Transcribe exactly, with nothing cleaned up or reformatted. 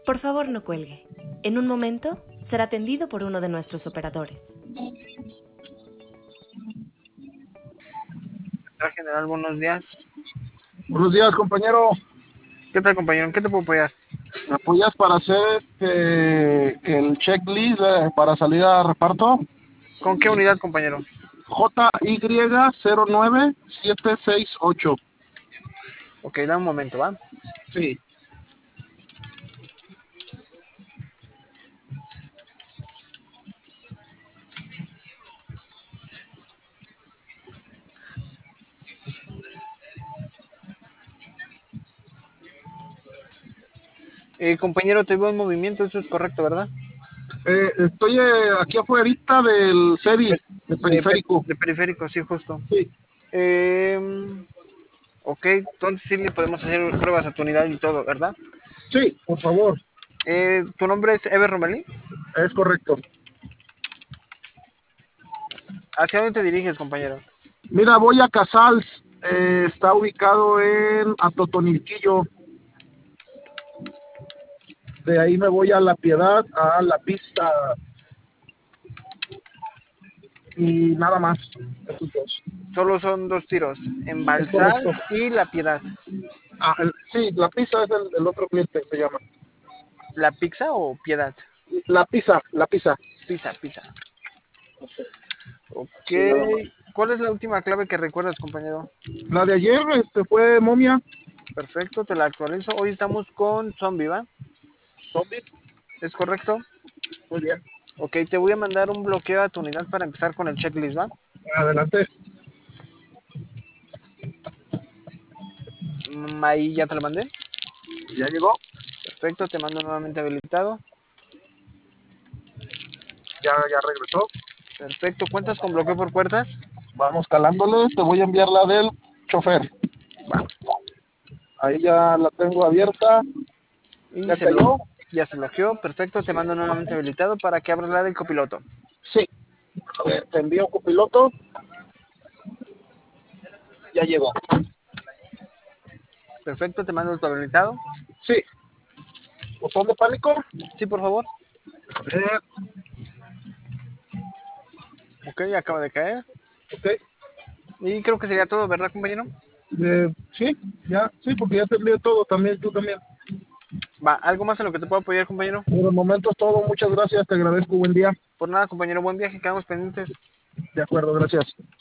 Por favor, no cuelgue. En un momento, será atendido por uno de nuestros operadores. Hola, general, buenos días. Buenos días, compañero. ¿Qué tal, compañero? ¿En qué te puedo apoyar? ¿Me apoyas para hacer este, el checklist eh, para salir a reparto? ¿Con qué unidad, compañero? J Y cero nueve siete seis ocho. Ok, da un momento, ¿va? Sí. Eh, compañero, te veo en movimiento, eso es correcto, ¿verdad? Eh, estoy eh, aquí afuera del CEDI, de De, pe- periférico. de periférico, sí, justo. Sí. Eh, ok, entonces sí le podemos hacer pruebas a tu unidad y todo, ¿verdad? Sí, por favor. Eh, ¿tu nombre es Ever Romelí? Es correcto. ¿Hacia dónde te diriges, compañero? Mira, voy a Casals. Eh, está ubicado en Atotonilquillo. De ahí me voy a La Piedad, a la pista y nada más. Esos dos. Solo son dos tiros, Es Embalsal correcto. y La Piedad. Ah, el- sí, la pizza es el, el otro cliente, se llama. ¿La pizza o Piedad? La pizza, la pizza. Pizza, pizza. Ok, Sí, nada más. ¿cuál es la última clave que recuerdas, compañero? La de ayer este, fue momia. Perfecto, te la actualizo. Hoy estamos con Zombie, ¿va? Zombie. ¿Es correcto? Muy bien. Ok, te voy a mandar un bloqueo a tu unidad para empezar con el checklist, ¿va? Adelante. Mm, ahí ya te lo mandé. Ya llegó. Perfecto, te mando nuevamente habilitado. Ya, ya regresó. Perfecto, ¿cuentas con bloqueo por puertas? Vamos calándole. Te voy a enviar la del chofer. Va. Ahí ya la tengo abierta. Y ¿Ya se blo cayó? ya se bloqueó. Perfecto, te mando nuevamente habilitado para que abras la del copiloto. Sí. A ver, te envío copiloto. Ya llegó. Perfecto, te mando tu habilitado. Sí. Botón de pánico. Sí, por favor. A ver. Ok, acaba de caer. Ok. Y creo que sería todo, ¿verdad, compañero? Eh, sí, ya, sí, porque ya te envié todo también, tú también. Va, ¿algo más en lo que te puedo apoyar, compañero? Por el momento es todo. Muchas gracias. Te agradezco. Buen día. Por nada, compañero, buen viaje, quedamos pendientes. De acuerdo, gracias.